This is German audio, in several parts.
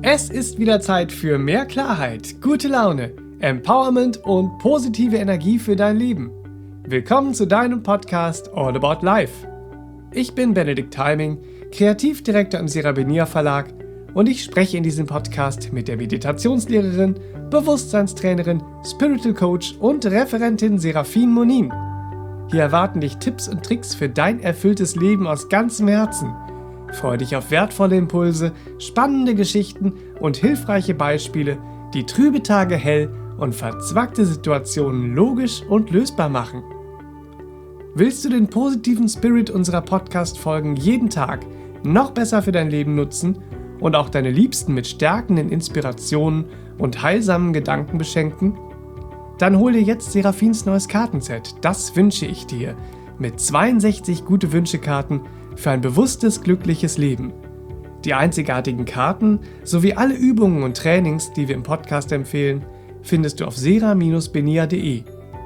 Es ist wieder Zeit für mehr Klarheit, gute Laune, Empowerment und positive Energie für dein Leben. Willkommen zu deinem Podcast All About Life. Ich bin Benedikt Halming, Kreativdirektor im Serabenia Verlag und ich spreche in diesem Podcast mit der Meditationslehrerin, Bewusstseinstrainerin, Spiritual Coach und Referentin Serafin Monin. Hier erwarten dich Tipps und Tricks für dein erfülltes Leben aus ganzem Herzen. Freue dich auf wertvolle Impulse, spannende Geschichten und hilfreiche Beispiele, die trübe Tage hell und verzwackte Situationen logisch und lösbar machen. Willst du den positiven Spirit unserer Podcast-Folgen jeden Tag noch besser für dein Leben nutzen und auch deine Liebsten mit stärkenden Inspirationen und heilsamen Gedanken beschenken? Dann hol dir jetzt Serafins neues Kartenset, das wünsche ich dir, mit 62 Gute-Wünsche-Karten für ein bewusstes, glückliches Leben. Die einzigartigen Karten sowie alle Übungen und Trainings, die wir im Podcast empfehlen, findest du auf sera-benia.de.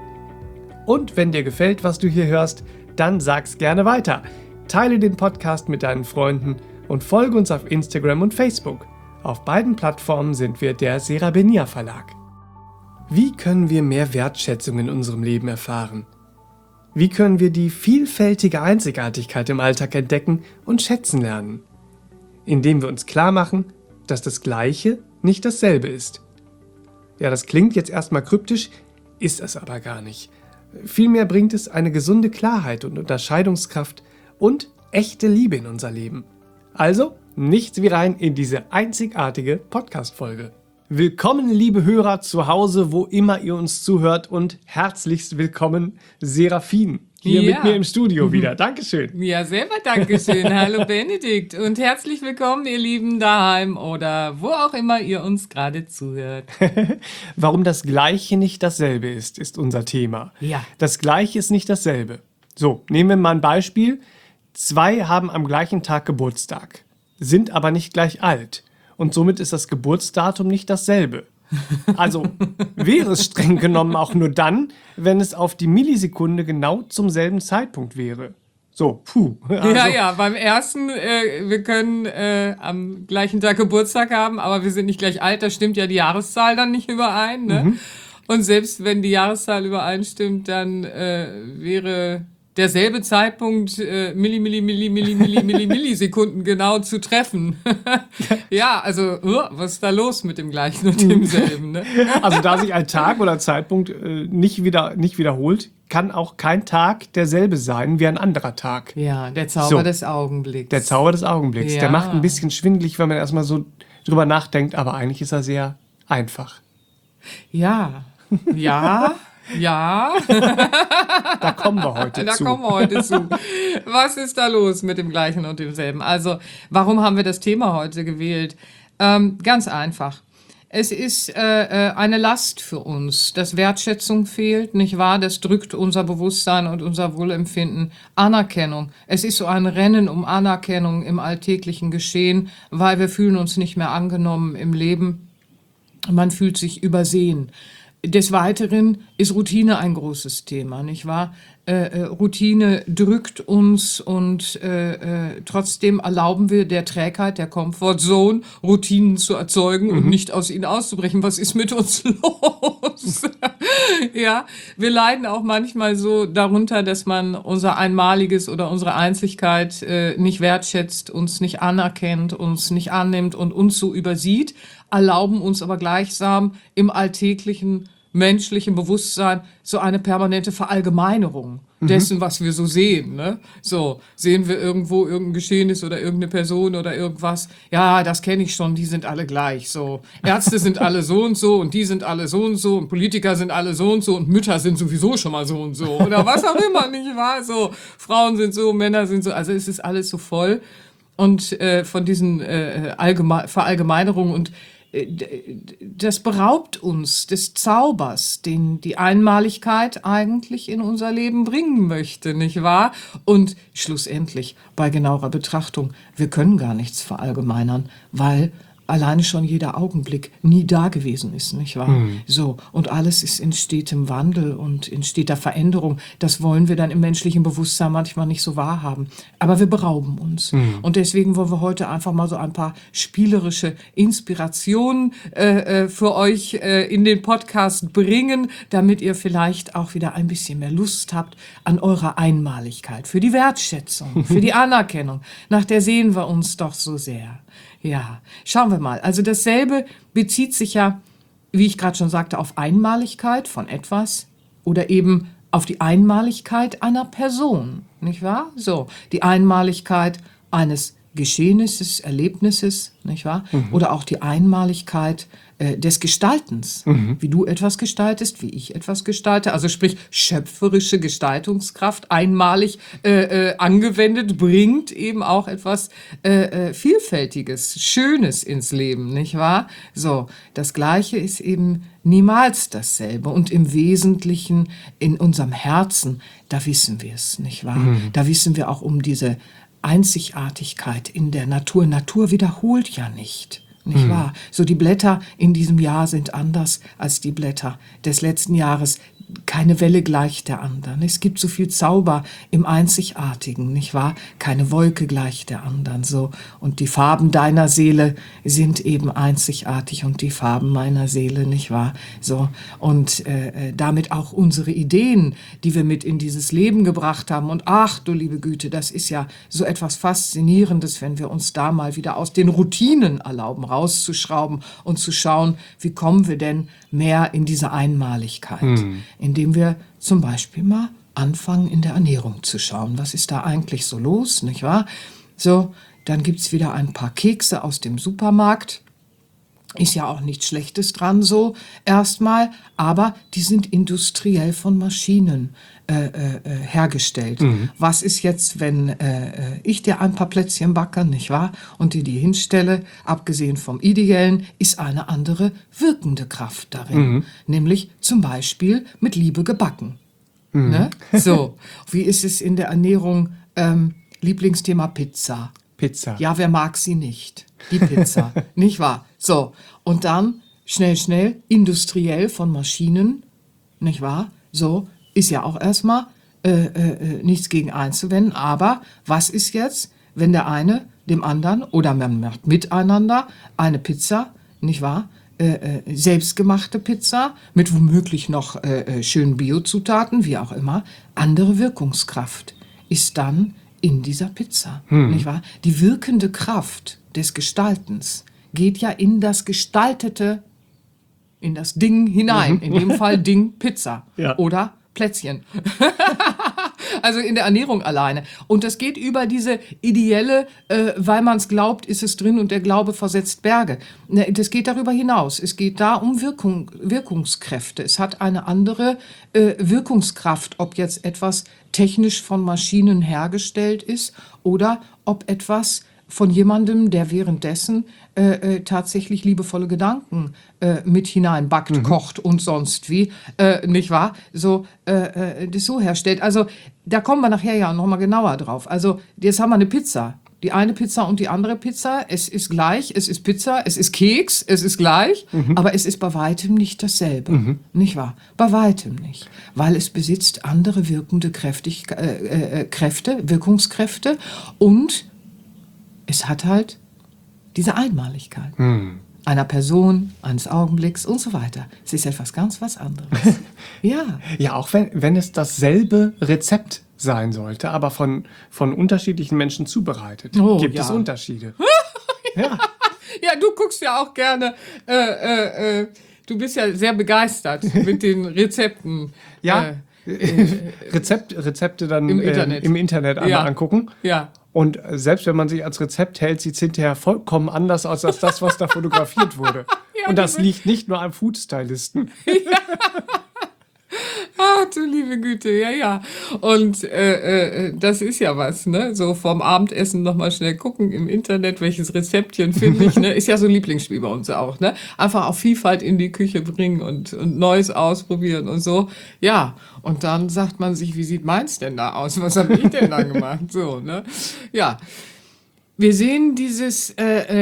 Und wenn dir gefällt, was du hier hörst, dann sag's gerne weiter. Teile den Podcast mit deinen Freunden und folge uns auf Instagram und Facebook. Auf beiden Plattformen sind wir der Serabenia Verlag. Wie können wir mehr Wertschätzung in unserem Leben erfahren? Wie können wir die vielfältige Einzigartigkeit im Alltag entdecken und schätzen lernen? Indem wir uns klar machen, dass das Gleiche nicht dasselbe ist. Ja, das klingt jetzt erstmal kryptisch, ist es aber gar nicht. Vielmehr bringt es eine gesunde Klarheit und Unterscheidungskraft und echte Liebe in unser Leben. Also, nichts wie rein in diese einzigartige Podcast-Folge. Willkommen, liebe Hörer zu Hause, wo immer ihr uns zuhört und herzlichst willkommen, Serafin, hier mit mir im Studio wieder. Dankeschön. Ja, selber Dankeschön. Hallo Benedikt und herzlich willkommen, ihr Lieben daheim oder wo auch immer ihr uns gerade zuhört. Warum das Gleiche nicht dasselbe ist, ist unser Thema. Ja. Das Gleiche ist nicht dasselbe. So, nehmen wir mal ein Beispiel. 2 haben am gleichen Tag Geburtstag, sind aber nicht gleich alt. Und somit ist das Geburtsdatum nicht dasselbe. Also wäre es streng genommen auch nur dann, wenn es auf die Millisekunde genau zum selben Zeitpunkt wäre. So, Also, Ja, beim ersten, wir können am gleichen Tag Geburtstag haben, aber wir sind nicht gleich alt, da stimmt ja die Jahreszahl dann nicht überein. Ne? Und selbst wenn die Jahreszahl übereinstimmt, dann wäre derselbe Zeitpunkt Millisekunden genau zu treffen. Ja, also was ist da los mit dem gleichen und demselben? Ne? Also da sich ein Tag oder Zeitpunkt nicht wiederholt, kann auch kein Tag derselbe sein wie ein anderer Tag. Ja, der Zauber des Augenblicks. Der Zauber des Augenblicks. Ja. Der macht ein bisschen schwindelig, wenn man erstmal so drüber nachdenkt, aber eigentlich ist er sehr einfach. Ja. Da kommen wir heute zu. Was ist da los mit dem Gleichen und demselben? Also, warum haben wir das Thema heute gewählt? Ganz einfach. Es ist eine Last für uns, dass Wertschätzung fehlt, nicht wahr? Das drückt unser Bewusstsein und unser Wohlempfinden. Anerkennung. Es ist so ein Rennen um Anerkennung im alltäglichen Geschehen, weil wir fühlen uns nicht mehr angenommen im Leben. Man fühlt sich übersehen. Des Weiteren ist Routine ein großes Thema, nicht wahr? Routine drückt uns und trotzdem erlauben wir der Trägheit, der Comfortzone, Routinen zu erzeugen und nicht aus ihnen auszubrechen. Was ist mit uns los? Ja, wir leiden auch manchmal so darunter, dass man unser Einmaliges oder unsere Einzigkeit nicht wertschätzt, uns nicht anerkennt, uns nicht annimmt und uns so übersieht, erlauben uns aber gleichsam im alltäglichen menschlichen Bewusstsein so eine permanente Verallgemeinerung dessen, was wir so sehen. Ne? So, sehen wir irgendwo irgendein Geschehnis oder irgendeine Person oder irgendwas. Ja, das kenne ich schon, die sind alle gleich. So, Ärzte sind alle so und die sind alle so und Politiker sind alle so und Mütter sind sowieso schon mal so und so. Oder was auch immer, nicht wahr? So, Frauen sind so, Männer sind so. Also es ist alles so voll und von diesen Verallgemeinerungen und das beraubt uns des Zaubers, den die Einmaligkeit eigentlich in unser Leben bringen möchte, nicht wahr? Und schlussendlich, bei genauerer Betrachtung, wir können gar nichts verallgemeinern, weil alleine schon jeder Augenblick nie da gewesen ist, nicht wahr? So, und alles ist in stetem Wandel und in steter Veränderung. Das wollen wir dann im menschlichen Bewusstsein manchmal nicht so wahrhaben. Aber wir berauben uns. Und deswegen wollen wir heute einfach mal so ein paar spielerische Inspirationen für euch in den Podcast bringen, damit ihr vielleicht auch wieder ein bisschen mehr Lust habt an eurer Einmaligkeit, für die Wertschätzung, für die Anerkennung. Nach der sehen wir uns doch so sehr. Ja, schauen wir mal. Also dasselbe bezieht sich ja, wie ich gerade schon sagte, auf Einmaligkeit von etwas oder eben auf die Einmaligkeit einer Person, nicht wahr? So, die Einmaligkeit eines Geschehnisses, Erlebnisses, nicht wahr? Oder auch die Einmaligkeit des Gestaltens, wie du etwas gestaltest, wie ich etwas gestalte, also sprich schöpferische Gestaltungskraft einmalig angewendet, bringt eben auch etwas Vielfältiges, Schönes ins Leben, nicht wahr? So, das Gleiche ist eben niemals dasselbe und im Wesentlichen in unserem Herzen, da wissen wir es, nicht wahr? Da wissen wir auch um diese Einzigartigkeit in der Natur. Natur wiederholt ja nicht wahr? So, die Blätter in diesem Jahr sind anders als die Blätter des letzten Jahres. Keine Welle gleicht der anderen. Es gibt so viel Zauber im Einzigartigen, nicht wahr? Keine Wolke gleicht der anderen, so. Und die Farben deiner Seele sind eben einzigartig und die Farben meiner Seele, nicht wahr? So. Und damit auch unsere Ideen, die wir mit in dieses Leben gebracht haben. Und ach, du liebe Güte, das ist ja so etwas Faszinierendes, wenn wir uns da mal wieder aus den Routinen erlauben, rauszuschrauben und zu schauen, wie kommen wir denn mehr in diese Einmaligkeit, indem wir zum Beispiel mal anfangen, in der Ernährung zu schauen. Was ist da eigentlich so los, nicht wahr? So, dann gibt's wieder ein paar Kekse aus dem Supermarkt. Ist ja auch nichts Schlechtes dran so erstmal, aber die sind industriell von Maschinen hergestellt. Was ist jetzt, wenn ich dir ein paar Plätzchen backe, nicht wahr? Und dir die hinstelle, abgesehen vom Ideellen, ist eine andere wirkende Kraft darin. Nämlich zum Beispiel mit Liebe gebacken. Ne? So, wie ist es in der Ernährung? Lieblingsthema Pizza. Pizza. Ja, wer mag sie nicht? Die Pizza, nicht wahr? So, und dann schnell, industriell von Maschinen, nicht wahr? So, ist ja auch erstmal nichts gegen einzuwenden. Aber was ist jetzt, wenn der eine dem anderen oder man macht miteinander eine Pizza, nicht wahr? Selbstgemachte Pizza mit womöglich noch schönen Biozutaten, wie auch immer, andere Wirkungskraft ist dann in dieser Pizza, nicht wahr? Die wirkende Kraft des Gestaltens geht ja in das Gestaltete, in das Ding hinein. In dem Fall Ding Pizza oder Plätzchen. Also in der Ernährung alleine. Und das geht über diese ideelle, weil man es glaubt, ist es drin und der Glaube versetzt Berge. Das geht darüber hinaus. Es geht da um Wirkungskräfte. Es hat eine andere Wirkungskraft, ob jetzt etwas technisch von Maschinen hergestellt ist oder ob etwas von jemandem, der währenddessen tatsächlich liebevolle Gedanken mit hineinbackt, kocht und sonst wie, nicht wahr? So, das so herstellt. Also da kommen wir nachher ja noch mal genauer drauf. Also jetzt haben wir eine Pizza. Die eine Pizza und die andere Pizza, es ist gleich, es ist Pizza, es ist Keks, es ist gleich, aber es ist bei weitem nicht dasselbe, nicht wahr? Bei weitem nicht, weil es besitzt andere wirkende Kräfte, Wirkungskräfte und es hat halt diese Einmaligkeit einer Person, eines Augenblicks und so weiter. Es ist etwas ganz was anderes. Ja. Ja, auch wenn es dasselbe Rezept sein sollte, aber von unterschiedlichen Menschen zubereitet, gibt es Unterschiede. Ja. Ja, du guckst ja auch gerne, du bist ja sehr begeistert mit den Rezepten. Ja, Rezepte dann im Internet einmal angucken. Ja. Und selbst wenn man sich als Rezept hält, sieht es hinterher vollkommen anders aus als das, was da fotografiert wurde. Ja, und das liegt nicht nur am Foodstylisten. Ja. Ach, du liebe Güte, ja. Und das ist ja was, ne? So vorm Abendessen nochmal schnell gucken im Internet, welches Rezeptchen finde ich, ne? Ist ja so ein Lieblingsspiel bei uns auch, ne? Einfach auch Vielfalt in die Küche bringen und Neues ausprobieren und so. Ja, und dann sagt man sich, wie sieht meins denn da aus? Was habe ich denn da gemacht? So, ne? Ja. Wir sehen dieses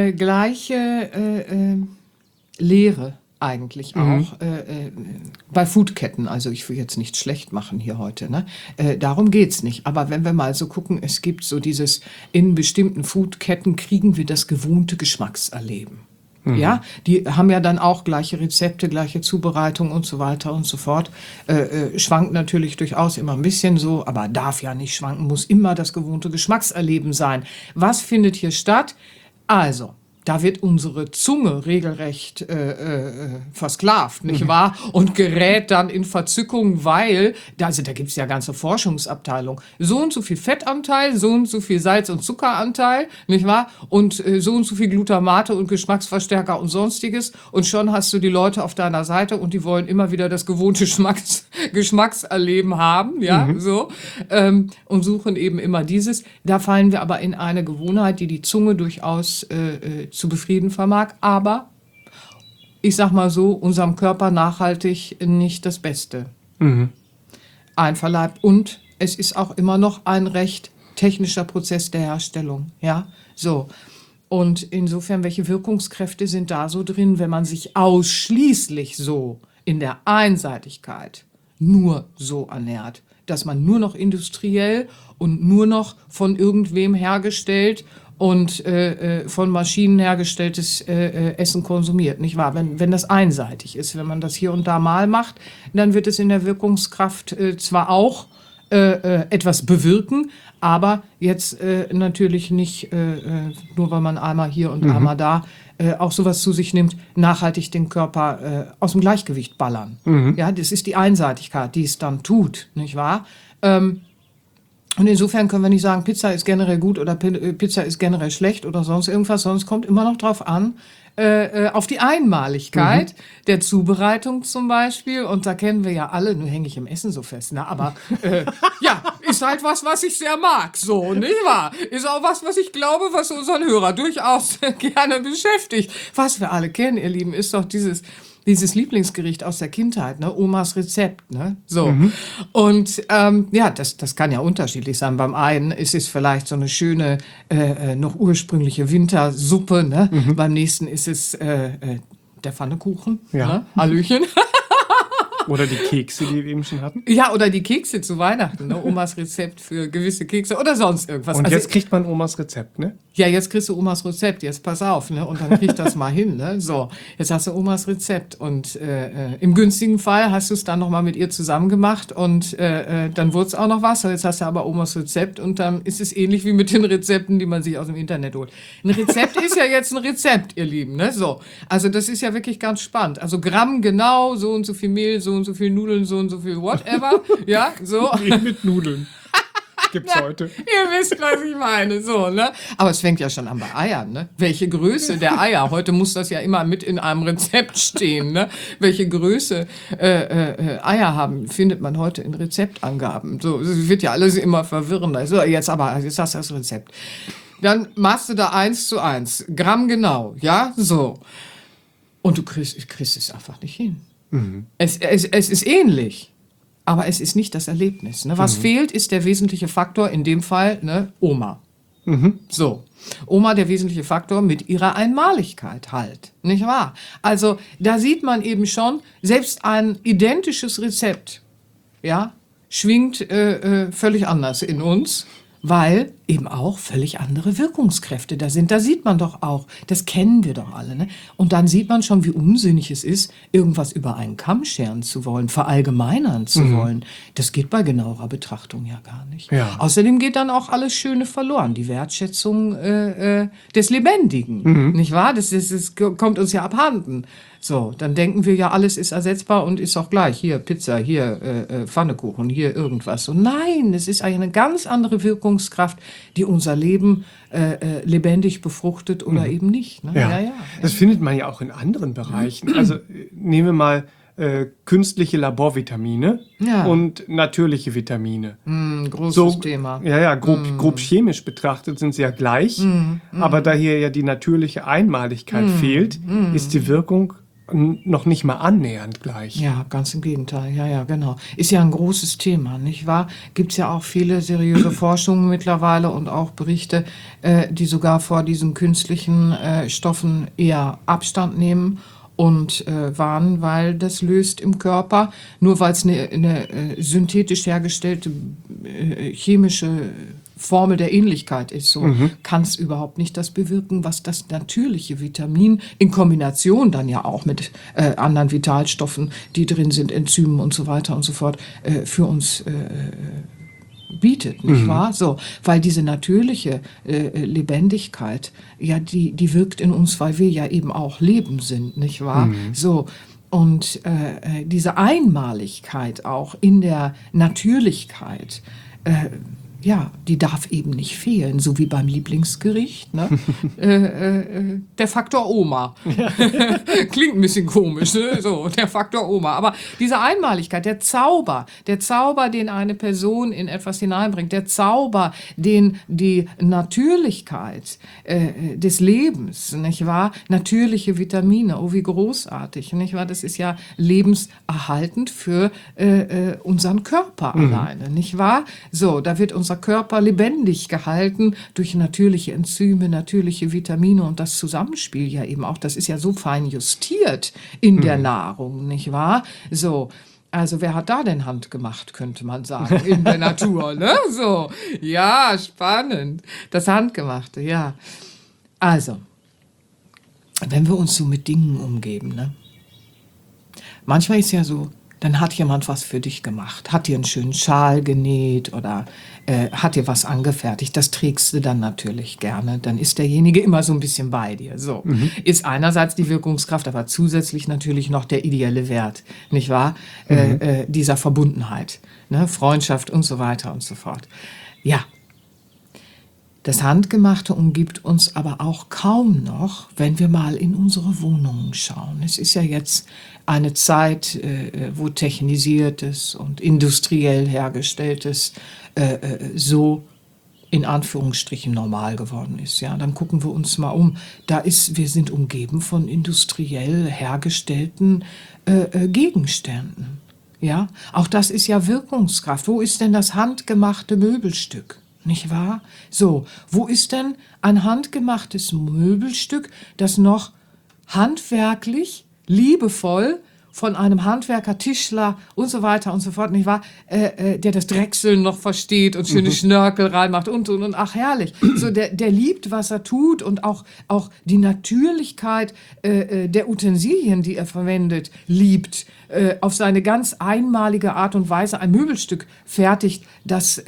gleiche Leere eigentlich auch bei Foodketten. Also ich will jetzt nicht schlecht machen hier heute, ne? Darum geht's nicht. Aber wenn wir mal so gucken, es gibt so dieses, in bestimmten Foodketten kriegen wir das gewohnte Geschmackserleben. Ja, die haben ja dann auch gleiche Rezepte, gleiche Zubereitung und so weiter und so fort. Schwankt natürlich durchaus immer ein bisschen so, aber darf ja nicht schwanken, muss immer das gewohnte Geschmackserleben sein. Was findet hier statt? Also, da wird unsere Zunge regelrecht versklavt, nicht wahr? Und gerät dann in Verzückung, weil, da gibt's ja ganze Forschungsabteilung, so und so viel Fettanteil, so und so viel Salz- und Zuckeranteil, nicht wahr? Und so und so viel Glutamate und Geschmacksverstärker und Sonstiges. Und schon hast du die Leute auf deiner Seite und die wollen immer wieder das gewohnte Geschmackserleben haben, ja, so. Und suchen eben immer dieses. Da fallen wir aber in eine Gewohnheit, die die Zunge durchaus zu befrieden vermag, aber ich sag mal so, unserem Körper nachhaltig nicht das Beste einverleibt. Und es ist auch immer noch ein recht technischer Prozess der Herstellung, ja, so. Und insofern, welche Wirkungskräfte sind da so drin, wenn man sich ausschließlich so in der Einseitigkeit nur so ernährt, dass man nur noch industriell und nur noch von irgendwem hergestellt und von Maschinen hergestelltes Essen konsumiert, nicht wahr? Wenn das einseitig ist, wenn man das hier und da mal macht, dann wird es in der Wirkungskraft zwar auch etwas bewirken, aber jetzt natürlich nicht, nur weil man einmal hier und einmal da auch sowas zu sich nimmt, nachhaltig den Körper aus dem Gleichgewicht ballern. Ja, das ist die Einseitigkeit, die es dann tut, nicht wahr? Und insofern können wir nicht sagen, Pizza ist generell gut oder Pizza ist generell schlecht oder sonst irgendwas, sondern es kommt immer noch drauf an, auf die Einmaligkeit der Zubereitung zum Beispiel. Und da kennen wir ja alle, nur hänge ich im Essen so fest, ne? Aber ja, ist halt was ich sehr mag, so, nicht wahr? Ist auch was ich glaube, was unseren Hörer durchaus gerne beschäftigt. Was wir alle kennen, ihr Lieben, ist doch dieses Lieblingsgericht aus der Kindheit, ne? Omas Rezept, ne? So. Und ja, das kann ja unterschiedlich sein. Beim einen ist es vielleicht so eine schöne, noch ursprüngliche Wintersuppe, ne? Beim nächsten ist es der Pfannekuchen, ne? Hallöchen. Oder die Kekse, die wir eben schon hatten. Ja, oder die Kekse zu Weihnachten, ne? Omas Rezept für gewisse Kekse oder sonst irgendwas. Und jetzt kriegt man Omas Rezept, ne? Ja, jetzt kriegst du Omas Rezept, jetzt pass auf, ne? Und dann krieg das mal hin, ne? So, jetzt hast du Omas Rezept und im günstigen Fall hast du es dann nochmal mit ihr zusammen gemacht und dann wurde es auch noch was. Jetzt hast du aber Omas Rezept und dann ist es ähnlich wie mit den Rezepten, die man sich aus dem Internet holt. Ein Rezept ist ja jetzt ein Rezept, ihr Lieben, ne? So, also das ist ja wirklich ganz spannend. Also Gramm genau, so und so viel Mehl, so und so viel Nudeln, so und so viel whatever, ja, so. Wie mit Nudeln. Gibt's heute. Ihr wisst, was ich meine, so, ne? Aber es fängt ja schon an bei Eiern, ne? Welche Größe der Eier? Heute muss das ja immer mit in einem Rezept stehen, ne? Welche Größe Eier haben, findet man heute in Rezeptangaben. So, es wird ja alles immer verwirrender. So, jetzt hast du das Rezept. Dann machst du da 1:1, Gramm genau, ja, so. Und du kriegst es einfach nicht hin. Es ist ähnlich, aber es ist nicht das Erlebnis. Ne? Was fehlt, ist der wesentliche Faktor, in dem Fall, ne, Oma. So, Oma, der wesentliche Faktor mit ihrer Einmaligkeit halt, nicht wahr? Also da sieht man eben schon, selbst ein identisches Rezept, ja, schwingt völlig anders in uns, weil eben auch völlig andere Wirkungskräfte da sind. Da sieht man doch auch, das kennen wir doch alle, ne? Und dann sieht man schon, wie unsinnig es ist, irgendwas über einen Kamm scheren zu wollen, verallgemeinern zu wollen. Das geht bei genauerer Betrachtung ja gar nicht. Ja. Außerdem geht dann auch alles Schöne verloren, die Wertschätzung des Lebendigen, nicht wahr? Das kommt uns ja abhanden. So, dann denken wir ja, alles ist ersetzbar und ist auch gleich. Hier Pizza, hier Pfannekuchen, hier irgendwas. Und nein, es ist eine ganz andere Wirkungskraft, die unser Leben lebendig befruchtet oder eben nicht. Ne? Ja. Das findet man ja auch in anderen Bereichen. Also nehmen wir mal künstliche Laborvitamine und natürliche Vitamine. Großes Thema. Ja, grob chemisch betrachtet sind sie ja gleich. Aber da hier ja die natürliche Einmaligkeit fehlt, ist die Wirkung noch nicht mal annähernd gleich. Ja, ganz im Gegenteil. Ja, ja, genau. Ist ja ein großes Thema, nicht wahr? Gibt es ja auch viele seriöse Forschungen mittlerweile und auch Berichte, die sogar vor diesen künstlichen Stoffen eher Abstand nehmen und warnen, weil das löst im Körper, nur weil es eine synthetisch hergestellte chemische Formel der Ähnlichkeit ist, so kann es überhaupt nicht das bewirken, was das natürliche Vitamin in Kombination dann ja auch mit anderen Vitalstoffen, die drin sind, Enzymen und so weiter und so fort, für uns bietet, nicht wahr? So, weil diese natürliche Lebendigkeit, ja, die wirkt in uns, weil wir ja eben auch Leben sind, nicht wahr? So. Und diese Einmaligkeit auch in der Natürlichkeit, ja, die darf eben nicht fehlen, so wie beim Lieblingsgericht, ne? Der Faktor Oma. Klingt ein bisschen komisch, ne? So, der Faktor Oma. Aber diese Einmaligkeit, der Zauber, den eine Person in etwas hineinbringt, der Zauber, den die Natürlichkeit des Lebens, nicht wahr? Natürliche Vitamine, oh, wie großartig, nicht wahr? Das ist ja lebenserhaltend für unseren Körper alleine, nicht wahr? So, da wird unser Körper lebendig gehalten durch natürliche Enzyme, natürliche Vitamine und das Zusammenspiel ja eben auch. Das ist ja so fein justiert in der Nahrung, nicht wahr? So. Also wer hat da denn handgemacht, könnte man sagen, in der Natur, ne? So. Ja, spannend. Das Handgemachte, ja. Also, wenn wir uns so mit Dingen umgeben, ne? Manchmal ist ja so, dann hat jemand was für dich gemacht, hat dir einen schönen Schal genäht oder hat dir was angefertigt. Das trägst du dann natürlich gerne. Dann ist derjenige immer so ein bisschen bei dir. So ist einerseits die Wirkungskraft, aber zusätzlich natürlich noch der ideelle Wert, nicht wahr? Dieser Verbundenheit, ne? Freundschaft und so weiter und so fort. Ja. Das Handgemachte umgibt uns aber auch kaum noch, wenn wir mal in unsere Wohnungen schauen. Es ist ja jetzt eine Zeit, wo technisiertes und industriell hergestelltes so in Anführungsstrichen normal geworden ist. Ja, dann gucken wir uns mal um. Wir sind umgeben von industriell hergestellten Gegenständen. Ja, auch das ist ja Wirkungskraft. Wo ist denn das handgemachte Möbelstück? Nicht wahr? So, wo ist denn ein handgemachtes Möbelstück, das noch handwerklich, liebevoll von einem Handwerker, Tischler und so weiter und so fort, nicht wahr? Der das Drechseln noch versteht und schöne Schnörkel reinmacht und. Ach, herrlich. So, der liebt, was er tut und auch die Natürlichkeit der Utensilien, die er verwendet, liebt. Auf seine ganz einmalige Art und Weise ein Möbelstück fertigt, das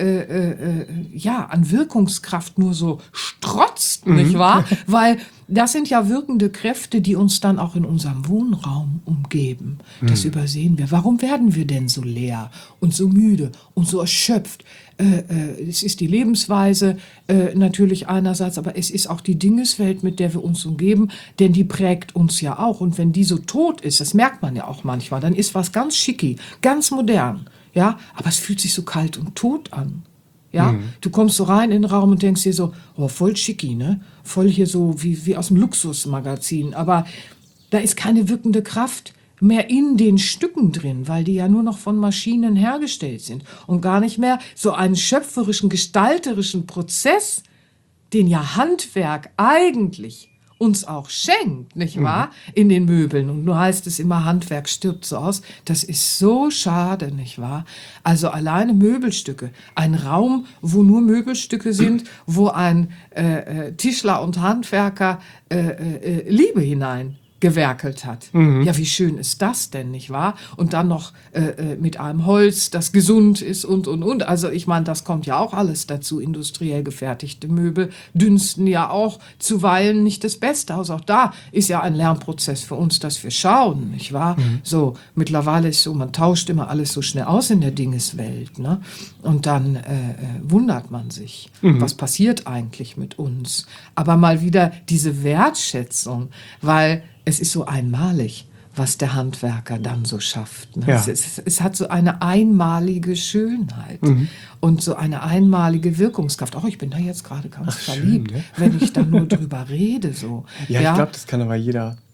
ja an Wirkungskraft nur so strotzt, nicht wahr? Weil das sind ja wirkende Kräfte, die uns dann auch in unserem Wohnraum umgeben. Das übersehen wir. Warum werden wir denn so leer und so müde und so erschöpft? Es ist die Lebensweise natürlich einerseits, aber es ist auch die Dingeswelt, mit der wir uns umgeben, denn die prägt uns ja auch. Und wenn die so tot ist, das merkt man ja auch manchmal, dann ist was ganz schicki, ganz modern, ja, aber es fühlt sich so kalt und tot an. Ja, du kommst so rein in den Raum und denkst dir so, oh, voll schicki, ne? Voll hier so wie aus dem Luxusmagazin. Aber da ist keine wirkende Kraft mehr in den Stücken drin, weil die ja nur noch von Maschinen hergestellt sind und gar nicht mehr so einen schöpferischen, gestalterischen Prozess, den ja Handwerk eigentlich uns auch schenkt, nicht wahr? In den Möbeln. Und nur heißt es immer, Handwerk stirbt so aus. Das ist so schade, nicht wahr? Also alleine Möbelstücke. Ein Raum, wo nur Möbelstücke sind, wo ein Tischler und Handwerker Liebe hinein gewerkelt hat. Ja, wie schön ist das denn, nicht wahr? Und dann noch mit einem Holz, das gesund ist und. Also ich meine, das kommt ja auch alles dazu. Industriell gefertigte Möbel dünsten ja auch zuweilen nicht das Beste aus. Auch da ist ja ein Lernprozess für uns, dass wir schauen, nicht wahr? So, mittlerweile ist so, man tauscht immer alles so schnell aus in der Dingeswelt, ne? Und dann wundert man sich, was passiert eigentlich mit uns? Aber mal wieder diese Wertschätzung, weil es ist so einmalig, was der Handwerker dann so schafft. Ne? Ja. Es hat so eine einmalige Schönheit und so eine einmalige Wirkungskraft. Auch ich bin da jetzt gerade ganz verliebt, schön, ne? wenn ich dann nur drüber rede. So. Ja, ich glaube, das kann aber jeder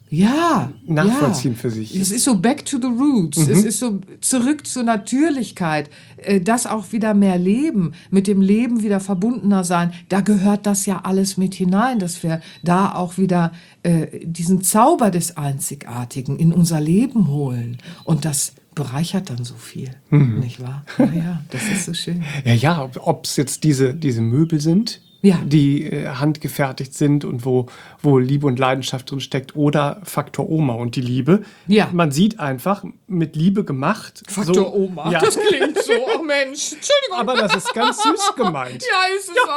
nachvollziehen für sich. Es ist so back to the roots. Es ist so zurück zur Natürlichkeit. Das auch wieder mehr leben, mit dem Leben wieder verbundener sein. Da gehört das ja alles mit hinein, dass wir da auch wieder diesen Zauber des Einzigartigen in unser Leben holen. Und das bereichert dann so viel, nicht wahr? Ja, das ist so schön. Ja, ob es jetzt diese Möbel sind, die handgefertigt sind und wo Liebe und Leidenschaft drin steckt, oder Faktor Oma und die Liebe. Ja. Man sieht einfach, mit Liebe gemacht. Faktor Oma, das klingt so, oh Mensch, Entschuldigung. Aber das ist ganz süß gemeint. Ja, ist es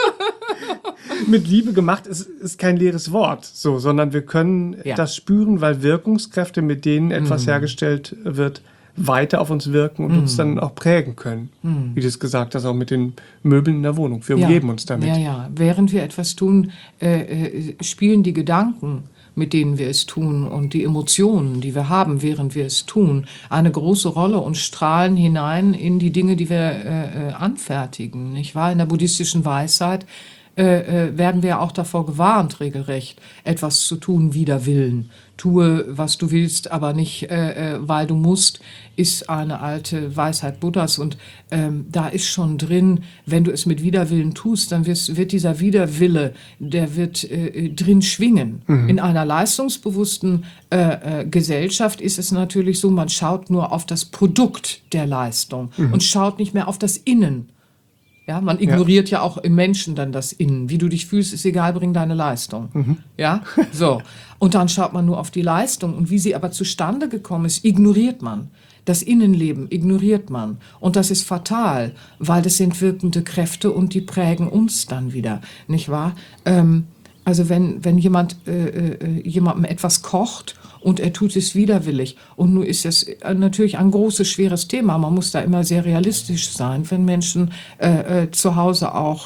auch. Mit Liebe gemacht ist kein leeres Wort, sondern wir können das spüren, weil Wirkungskräfte, mit denen etwas hergestellt wird, weiter auf uns wirken und uns dann auch prägen können. Wie du es gesagt hast, auch mit den Möbeln in der Wohnung. Wir umgeben uns damit. Ja. Während wir etwas tun, spielen die Gedanken, mit denen wir es tun, und die Emotionen, die wir haben, während wir es tun, eine große Rolle und strahlen hinein in die Dinge, die wir anfertigen. Nicht wahr? In der buddhistischen Weisheit werden wir auch davor gewarnt, regelrecht etwas zu tun wider Willen. Tue, was du willst, aber nicht, weil du musst, ist eine alte Weisheit Buddhas. Und da ist schon drin, wenn du es mit Widerwillen tust, dann wird dieser Widerwille, der wird drin schwingen. In einer leistungsbewussten Gesellschaft ist es natürlich so, man schaut nur auf das Produkt der Leistung und schaut nicht mehr auf das Innen. Ja, man ignoriert ja auch im Menschen dann das Innen. Wie du dich fühlst, ist egal, bring deine Leistung. Ja, so. Und dann schaut man nur auf die Leistung. Und wie sie aber zustande gekommen ist, ignoriert man. Das Innenleben ignoriert man. Und das ist fatal, weil das sind wirkende Kräfte und die prägen uns dann wieder. Nicht wahr? Also wenn jemand jemandem etwas kocht und er tut es widerwillig. Und nun ist das natürlich ein großes, schweres Thema. Man muss da immer sehr realistisch sein, wenn Menschen zu Hause auch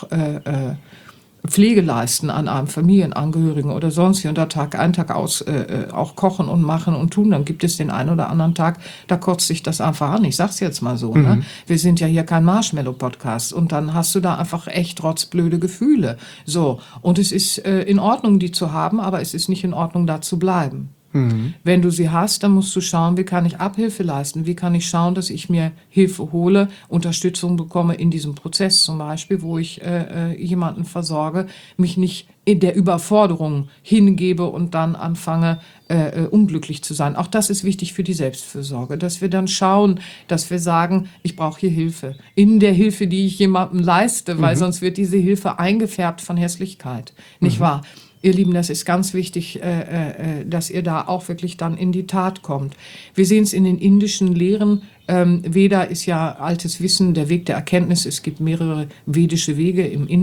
Pflege leisten an einem Familienangehörigen oder sonst wie und da Tag ein, Tag aus auch kochen und machen und tun, dann gibt es den einen oder anderen Tag, da kotzt sich das einfach an. Ich sag's jetzt mal so. Ne? Wir sind ja hier kein Marshmallow-Podcast und dann hast du da einfach echt rotzblöde Gefühle. So. Und es ist in Ordnung, die zu haben, aber es ist nicht in Ordnung, da zu bleiben. Wenn du sie hast, dann musst du schauen, wie kann ich Abhilfe leisten? Wie kann ich schauen, dass ich mir Hilfe hole, Unterstützung bekomme in diesem Prozess zum Beispiel, wo ich jemanden versorge, mich nicht in der Überforderung hingebe und dann anfange, unglücklich zu sein. Auch das ist wichtig für die Selbstfürsorge, dass wir dann schauen, dass wir sagen, ich brauche hier Hilfe. In der Hilfe, die ich jemandem leiste, weil sonst wird diese Hilfe eingefärbt von Hässlichkeit. Nicht wahr? Ihr Lieben, das ist ganz wichtig, dass ihr da auch wirklich dann in die Tat kommt. Wir sehen es in den indischen Lehren. Veda ist ja altes Wissen, der Weg der Erkenntnis. Es gibt mehrere vedische Wege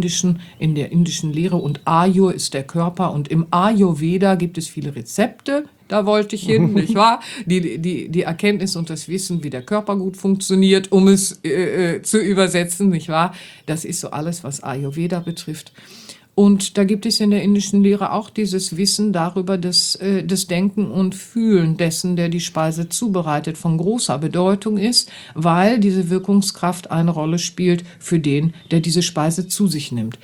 in der indischen Lehre. Und Ayur ist der Körper. Und im Ayurveda gibt es viele Rezepte. Da wollte ich hin, nicht wahr? Die Erkenntnis und das Wissen, wie der Körper gut funktioniert, um es zu übersetzen, nicht wahr? Das ist so alles, was Ayurveda betrifft. Und da gibt es in der indischen Lehre auch dieses Wissen darüber, dass das Denken und Fühlen dessen, der die Speise zubereitet, von großer Bedeutung ist, weil diese Wirkungskraft eine Rolle spielt für den, der diese Speise zu sich nimmt.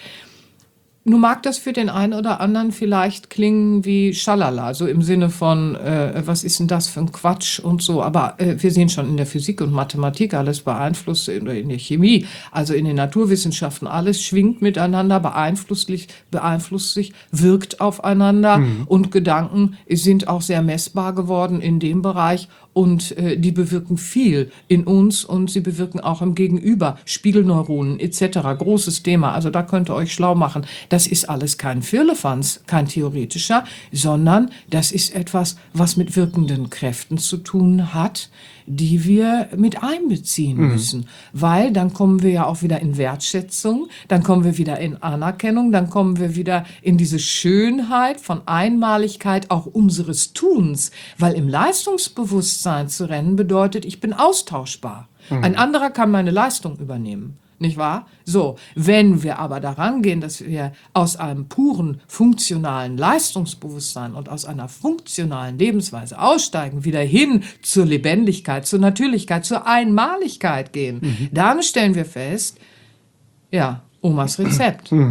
Nun mag das für den einen oder anderen vielleicht klingen wie Schalala, so im Sinne von, was ist denn das für ein Quatsch und so. Aber wir sehen schon in der Physik und Mathematik, alles beeinflusst, in der Chemie, also in den Naturwissenschaften, alles schwingt miteinander, beeinflusst sich, wirkt aufeinander und Gedanken sind auch sehr messbar geworden in dem Bereich. Und die bewirken viel in uns und sie bewirken auch im Gegenüber. Spiegelneuronen etc. Großes Thema. Also da könnt ihr euch schlau machen. Das ist alles kein Firlefanz, kein theoretischer, sondern das ist etwas, was mit wirkenden Kräften zu tun hat, die wir mit einbeziehen müssen. Weil dann kommen wir ja auch wieder in Wertschätzung, dann kommen wir wieder in Anerkennung, dann kommen wir wieder in diese Schönheit von Einmaligkeit auch unseres Tuns. Weil im Leistungsbewusstsein zu rennen bedeutet, ich bin austauschbar. Ein anderer kann meine Leistung übernehmen. Nicht wahr? So, wenn wir aber daran gehen, dass wir aus einem puren, funktionalen Leistungsbewusstsein und aus einer funktionalen Lebensweise aussteigen, wieder hin zur Lebendigkeit, zur Natürlichkeit, zur Einmaligkeit gehen, dann stellen wir fest, ja, Omas Rezept.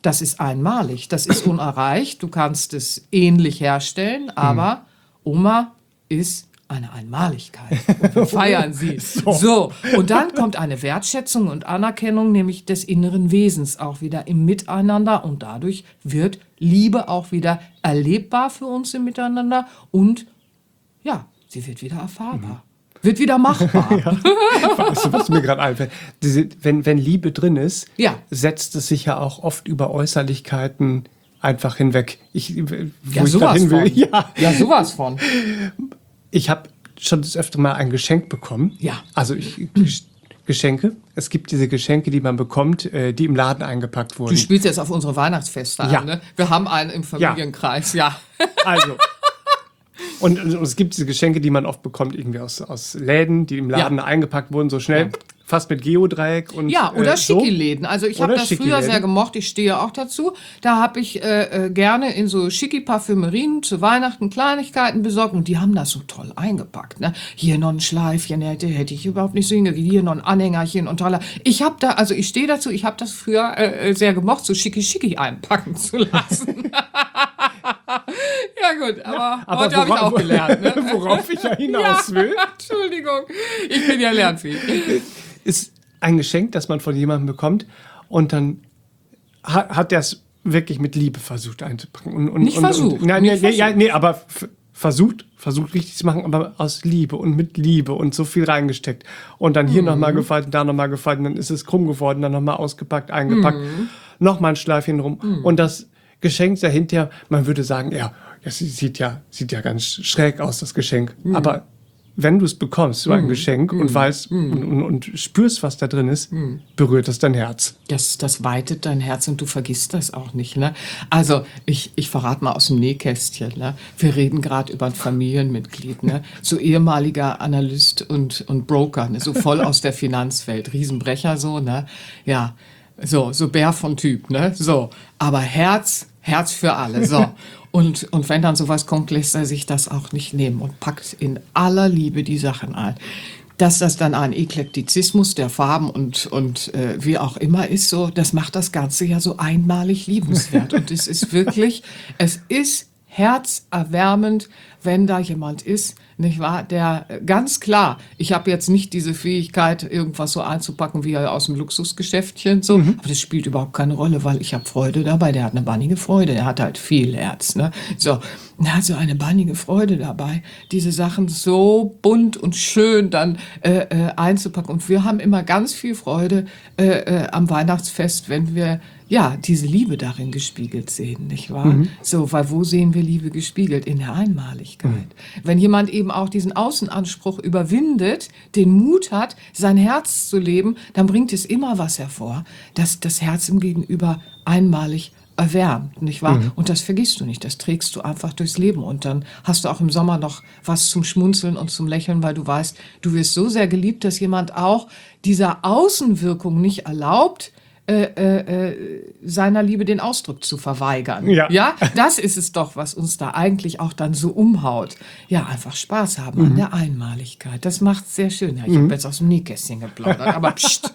das ist einmalig, das ist unerreicht, du kannst es ähnlich herstellen, aber Oma ist eine Einmaligkeit. Und wir feiern sie. So, und dann kommt eine Wertschätzung und Anerkennung, nämlich des inneren Wesens auch wieder im Miteinander und dadurch wird Liebe auch wieder erlebbar für uns im Miteinander und ja, sie wird wieder erfahrbar. Wird wieder machbar. Weißt du, was mir gerade einfällt? Wenn Liebe drin ist, Ja. setzt es sich ja auch oft über Äußerlichkeiten einfach hinweg. Ja, sowas von. Ja, sowas von. Ich habe schon das öfter mal ein Geschenk bekommen. Ja. Also Geschenke. Es gibt diese Geschenke, die man bekommt, die im Laden eingepackt wurden. Du spielst jetzt auf unsere Weihnachtsfeste Ja. an, ne? Wir haben einen im Familienkreis, ja. Also. Und es gibt diese Geschenke, die man oft bekommt, irgendwie aus Läden, die im Laden eingepackt wurden, so schnell, fast mit Geodreieck und Ja, oder so. Schicki-Läden. Also ich habe Oder das früher Schicki-Läden. sehr gemocht, ich stehe auch dazu. Da habe ich gerne in so Schicki-Parfümerien zu Weihnachten Kleinigkeiten besorgt und die haben das so toll eingepackt. Ne? Hier noch ein Schleifchen, hätte ich überhaupt nicht so hingekriegt. Hier noch ein Anhängerchen und toller. Ich stehe dazu, ich habe das früher sehr gemocht, so Schicki einpacken zu lassen. Ja gut, aber heute habe ich auch gelernt. Ne? Worauf ich ja hinaus will, Entschuldigung, ich bin ja lernfähig. ist ein Geschenk, das man von jemandem bekommt und dann hat er es wirklich mit Liebe versucht einzupacken. Nicht versucht. Aber versucht richtig zu machen, aber aus Liebe und mit Liebe und so viel reingesteckt. Und dann hier nochmal gefalten, da nochmal gefalten, dann ist es krumm geworden, dann nochmal ausgepackt, eingepackt, nochmal ein Schleifchen rum. Und das Geschenk dahinter, man würde sagen, ja, sieht ja ganz schräg aus, das Geschenk. Aber wenn du es bekommst, so ein Geschenk, und weißt und spürst, was da drin ist, berührt das dein Herz. Das weitet dein Herz und du vergisst das auch nicht. Ne? Also ich verrate mal aus dem Nähkästchen. Ne? Wir reden gerade über ein Familienmitglied, ne? So ehemaliger Analyst und Broker, ne? So voll aus der Finanzwelt, Riesenbrecher so, ne? Ja, so Bär von Typ, ne? So, aber Herz für alle, so. Und wenn dann sowas kommt, lässt er sich das auch nicht nehmen und packt in aller Liebe die Sachen ein. Dass das dann ein Eklektizismus der Farben und wie auch immer ist, so, das macht das Ganze ja so einmalig liebenswert. Und es ist herzerwärmend, wenn da jemand ist, nicht wahr, der ganz klar, ich habe jetzt nicht diese Fähigkeit, irgendwas so einzupacken wie aus dem Luxusgeschäftchen, so, aber das spielt überhaupt keine Rolle, weil ich habe Freude dabei, der hat eine bannige Freude, der hat halt viel Herz, ne, so, er hat so eine bannige Freude dabei, diese Sachen so bunt und schön dann einzupacken und wir haben immer ganz viel Freude am Weihnachtsfest, wenn wir diese Liebe darin gespiegelt sehen, nicht wahr? So, weil wo sehen wir Liebe gespiegelt? In der Einmaligkeit. Wenn jemand eben auch diesen Außenanspruch überwindet, den Mut hat, sein Herz zu leben, dann bringt es immer was hervor, dass das Herz im Gegenüber einmalig erwärmt, nicht wahr? Und das vergisst du nicht, das trägst du einfach durchs Leben und dann hast du auch im Sommer noch was zum Schmunzeln und zum Lächeln, weil du weißt, du wirst so sehr geliebt, dass jemand auch dieser Außenwirkung nicht erlaubt, seiner Liebe den Ausdruck zu verweigern. Ja, das ist es doch, was uns da eigentlich auch dann so umhaut. Ja, einfach Spaß haben an der Einmaligkeit. Das macht sehr schön. Ja, ich habe jetzt aus dem Nähkästchen geplaudert, aber pst.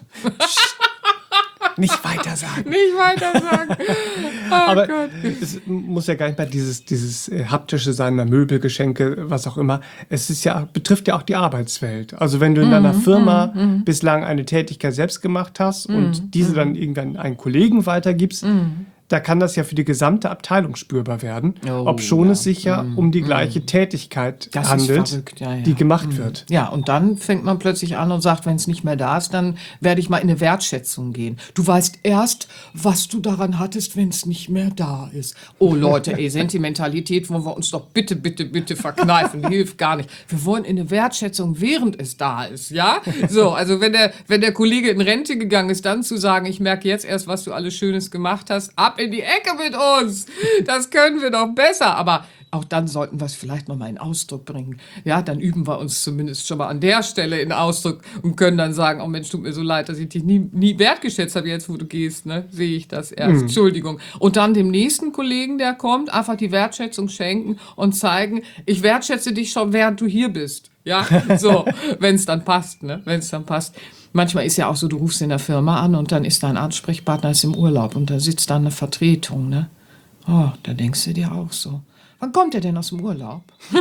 Nicht weiter sagen. Nicht weiter sagen. Oh Aber Gott. es muss ja gar nicht mehr dieses haptische sein, Möbel, Geschenke, was auch immer. Es ist betrifft ja auch die Arbeitswelt. Also wenn du in deiner Firma bislang eine Tätigkeit selbst gemacht hast und diese dann irgendwann einen Kollegen weitergibst, da kann das ja für die gesamte Abteilung spürbar werden, obschon es sich ja um die gleiche Tätigkeit handelt, die gemacht wird. Ja, und dann fängt man plötzlich an und sagt, wenn es nicht mehr da ist, dann werde ich mal in eine Wertschätzung gehen. Du weißt erst, was du daran hattest, wenn es nicht mehr da ist. Oh Leute, Sentimentalität wollen wir uns doch bitte verkneifen. Die hilft gar nicht. Wir wollen in eine Wertschätzung, während es da ist, ja? So, also wenn der Kollege in Rente gegangen ist, dann zu sagen, ich merke jetzt erst, was du alles Schönes gemacht hast, ab in die Ecke mit uns. Das können wir doch besser. Aber auch dann sollten wir es vielleicht noch mal in Ausdruck bringen. Ja, dann üben wir uns zumindest schon mal an der Stelle in Ausdruck und können dann sagen, oh Mensch, tut mir so leid, dass ich dich nie wertgeschätzt habe, jetzt wo du gehst, ne? Sehe ich das erst. Entschuldigung. Und dann dem nächsten Kollegen, der kommt, einfach die Wertschätzung schenken und zeigen, ich wertschätze dich schon, während du hier bist. Ja, so, wenn es dann passt, ne? Wenn es dann passt. Manchmal ist ja auch so, du rufst in der Firma an und dann ist dein Ansprechpartner ist im Urlaub und da sitzt dann eine Vertretung, ne? Oh, da denkst du dir auch so. Wann kommt er denn aus dem Urlaub?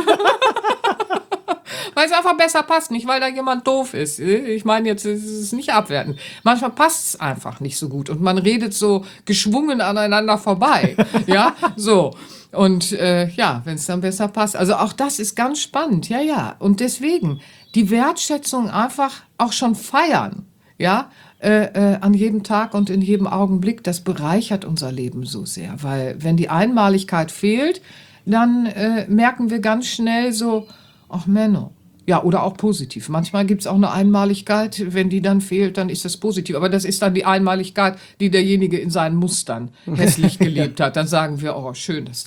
Weil es einfach besser passt, nicht weil da jemand doof ist. Ich meine, jetzt ist es nicht abwertend. Manchmal passt es einfach nicht so gut und man redet so geschwungen aneinander vorbei. Ja, so. Und ja, wenn es dann besser passt. Also auch das ist ganz spannend, ja, ja. Und deswegen die Wertschätzung einfach auch schon feiern, ja, an jedem Tag und in jedem Augenblick, das bereichert unser Leben so sehr. Weil wenn die Einmaligkeit fehlt, dann merken wir ganz schnell so, ach Menno. Ja, oder auch positiv. Manchmal gibt es auch eine Einmaligkeit, wenn die dann fehlt, dann ist das positiv. Aber das ist dann die Einmaligkeit, die derjenige in seinen Mustern hässlich gelebt hat. Dann sagen wir, oh, schön, dass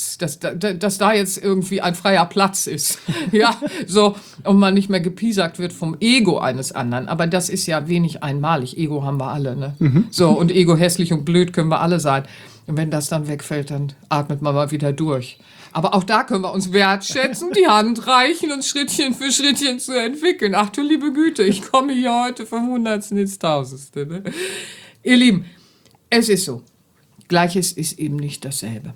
dass da jetzt irgendwie ein freier Platz ist. Ja, so, und man nicht mehr gepiesackt wird vom Ego eines anderen. Aber das ist ja wenig einmalig. Ego haben wir alle, ne? So, und Ego hässlich und blöd können wir alle sein. Und wenn das dann wegfällt, dann atmet man mal wieder durch. Aber auch da können wir uns wertschätzen, die Hand reichen und Schrittchen für Schrittchen zu entwickeln. Ach du liebe Güte, ich komme hier heute vom Hundertsten ins Tausendste. Ne? Ihr Lieben, es ist so. Gleiches ist eben nicht dasselbe.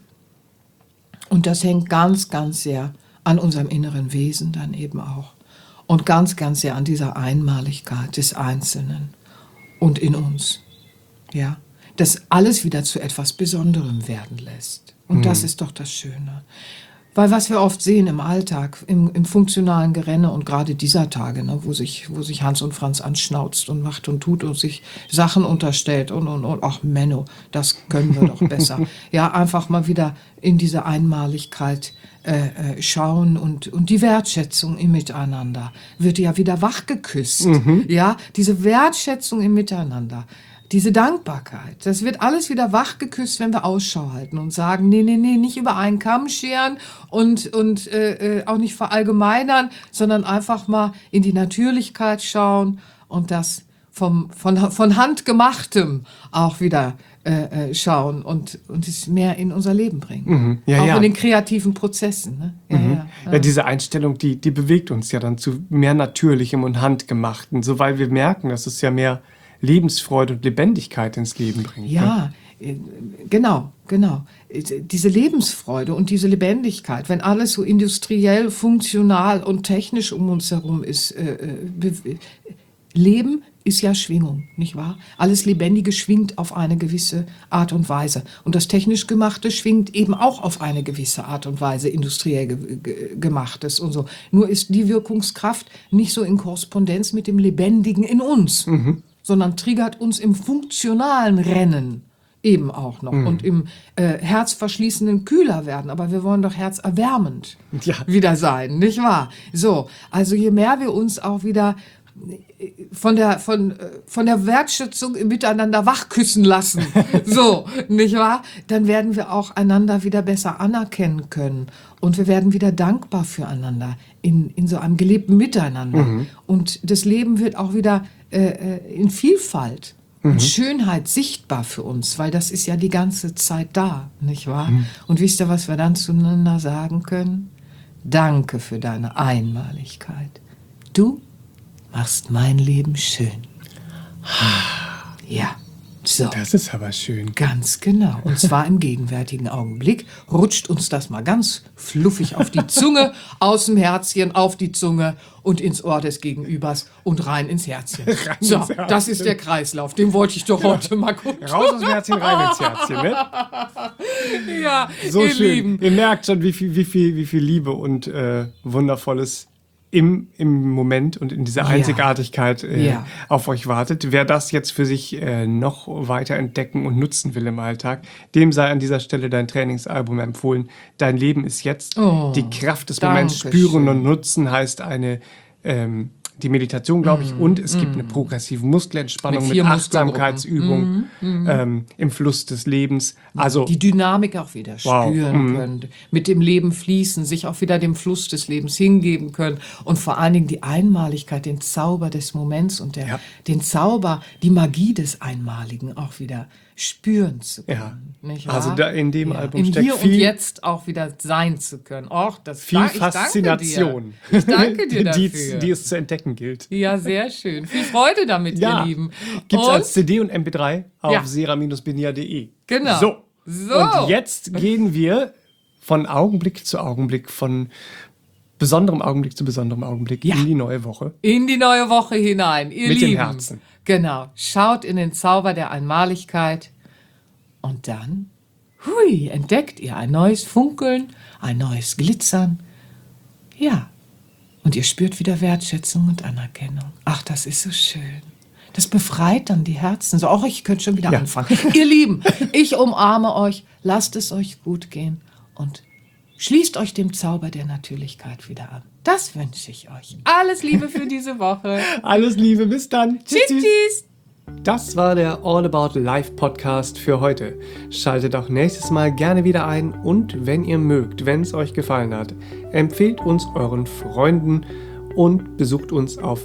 Und das hängt ganz, ganz sehr an unserem inneren Wesen dann eben auch. Und ganz, ganz sehr an dieser Einmaligkeit des Einzelnen und in uns. Ja, das alles wieder zu etwas Besonderem werden lässt. Und das ist doch das Schöne. Weil was wir oft sehen im Alltag, im funktionalen Gerenne und gerade dieser Tage, ne, wo sich Hans und Franz anschnauzt und macht und tut und sich Sachen unterstellt und, ach Menno, das können wir doch besser. Ja, einfach mal wieder in diese Einmaligkeit schauen und die Wertschätzung im Miteinander wird ja wieder wachgeküsst. Ja, diese Wertschätzung im Miteinander. Diese Dankbarkeit, das wird alles wieder wachgeküsst, wenn wir Ausschau halten und sagen, nee, nicht über einen Kamm scheren und auch nicht verallgemeinern, sondern einfach mal in die Natürlichkeit schauen und das von Handgemachtem auch wieder schauen und es mehr in unser Leben bringen. Ja, auch ja. in den kreativen Prozessen. Ne? Ja, diese Einstellung, die bewegt uns ja dann zu mehr Natürlichem und Handgemachten, so weil wir merken, dass es ja mehr Lebensfreude und Lebendigkeit ins Leben bringt. Ja, genau. Diese Lebensfreude und diese Lebendigkeit, wenn alles so industriell, funktional und technisch um uns herum ist. Leben ist ja Schwingung, nicht wahr? Alles Lebendige schwingt auf eine gewisse Art und Weise. Und das technisch Gemachte schwingt eben auch auf eine gewisse Art und Weise, industriell Gemachtes und so. Nur ist die Wirkungskraft nicht so in Korrespondenz mit dem Lebendigen in uns. Sondern triggert uns im funktionalen Rennen eben auch noch und im herzverschließenden kühler werden. Aber wir wollen doch herzerwärmend wieder sein, nicht wahr? So, also je mehr wir uns auch wieder von der Wertschätzung im Miteinander wachküssen lassen, so, nicht wahr? Dann werden wir auch einander wieder besser anerkennen können und wir werden wieder dankbar füreinander in so einem gelebten Miteinander. Und das Leben wird auch wieder in Vielfalt und Schönheit sichtbar für uns, weil das ist ja die ganze Zeit da, nicht wahr? Und wisst ihr, was wir dann zueinander sagen können? Danke für deine Einmaligkeit. Du machst mein Leben schön. Ja, so. Das ist aber schön. Ganz genau. Und zwar im gegenwärtigen Augenblick rutscht uns das mal ganz fluffig auf die Zunge, aus dem Herzchen auf die Zunge und ins Ohr des Gegenübers und rein ins Herzchen. So, das ist der Kreislauf. Den wollte ich doch heute mal gucken. Raus aus dem Herzchen, rein ins Herzchen, ne? Ja, So ihr schön. Lieben. Ihr merkt schon, wie viel Liebe und Wundervolles im Moment und in dieser Einzigartigkeit auf euch wartet. Wer das jetzt für sich noch weiter entdecken und nutzen will im Alltag, dem sei an dieser Stelle dein Trainingsalbum empfohlen. Dein Leben ist jetzt. Die Kraft des Moments spüren und nutzen heißt die Meditation, glaube ich, und es gibt eine progressive Muskelentspannung Mit mit 4 Achtsamkeitsübungen im Fluss des Lebens. Also Die Dynamik auch wieder spüren können, mit dem Leben fließen, sich auch wieder dem Fluss des Lebens hingeben können und vor allen Dingen die Einmaligkeit, den Zauber des Moments und den Zauber, die Magie des Einmaligen auch wieder spüren zu können. Ja. Nicht wahr? Also da in dem Album in steckt hier viel, und jetzt auch wieder sein zu können. Och, das viel ich danke Faszination, dir. Ich danke dir dafür. die es zu entdecken gilt. Ja, sehr schön. Viel Freude damit, ihr Lieben. Gibt es Und- als CD und MP3 auf Ja. sera-benia.de. Genau. So. So. Und jetzt gehen wir von Augenblick zu Augenblick, von besonderem Augenblick zu besonderem Augenblick in die neue Woche. In die neue Woche hinein, ihr Mit dem Lieben. Herzen. Genau. Schaut in den Zauber der Einmaligkeit und dann, entdeckt ihr ein neues Funkeln, ein neues Glitzern. Ja. Und ihr spürt wieder Wertschätzung und Anerkennung. Ach, das ist so schön. Das befreit dann die Herzen. So, auch ich könnte schon wieder anfangen. Ihr Lieben, ich umarme euch. Lasst es euch gut gehen und schließt euch dem Zauber der Natürlichkeit wieder an. Das wünsche ich euch. Alles Liebe für diese Woche. Alles Liebe, bis dann. Tschüss, tschüss. Das war der All About Life Podcast für heute. Schaltet auch nächstes Mal gerne wieder ein und wenn ihr mögt, wenn es euch gefallen hat, empfehlt uns euren Freunden und besucht uns auf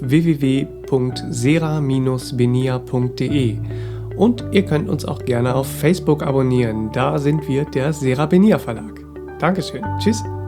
www.sera-benia.de. Und ihr könnt uns auch gerne auf Facebook abonnieren. Da sind wir der Sera Benia Verlag. Dankeschön. Tschüss.